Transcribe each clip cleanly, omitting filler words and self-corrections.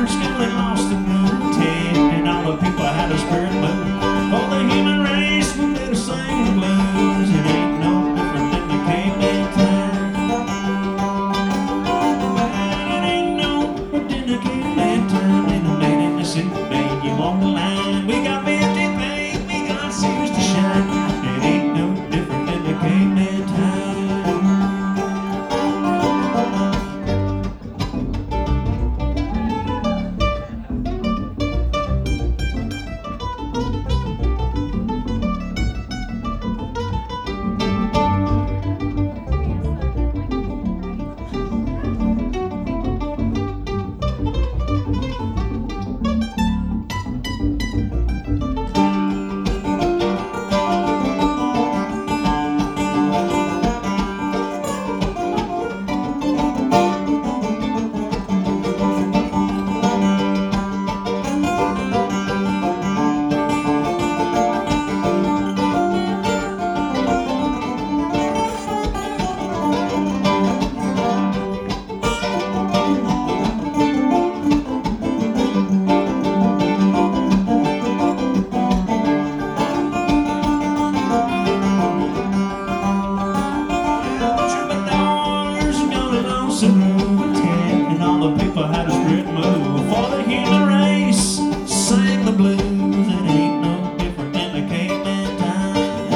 stars getting lost in routine, and all the people had a spirit move. For the human race, we did the same blues. It ain't no different than the caveman time. It ain't no different than the caveman time. And the man in the suit made you walk the line. We got men to pay, we got shoes to shine. It ain't no different than the caveman time. And all the people had a spirit move. For the human race, sang the blues. It ain't no different than the caveman time.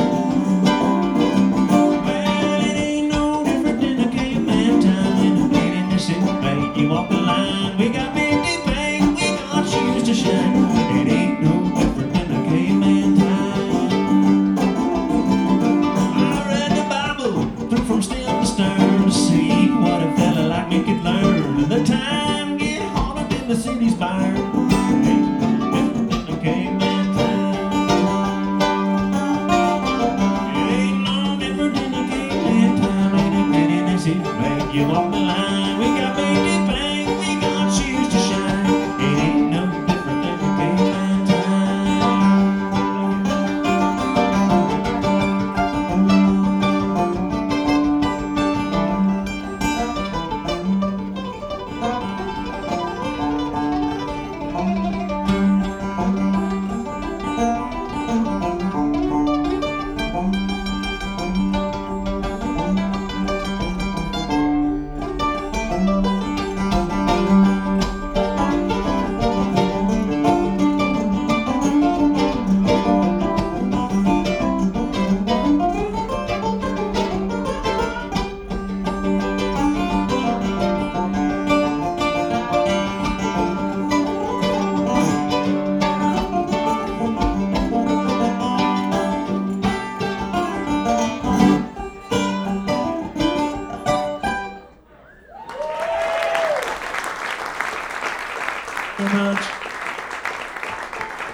Well, it ain't no different than the caveman time. And the man in the suit made you walk the line. We got big to pay, we got shoes to shine. It ain't no different than the caveman time. I read the Bible through from stem to stern to see what a fella like me could learn. The time get harder than the city's burn. It ain't no different than the caveman time. It ain't no different than the caveman time. Ain't it ready to see make you walk the line? We got big to pay, we got shoes to shine. It ain't no different than the caveman very much.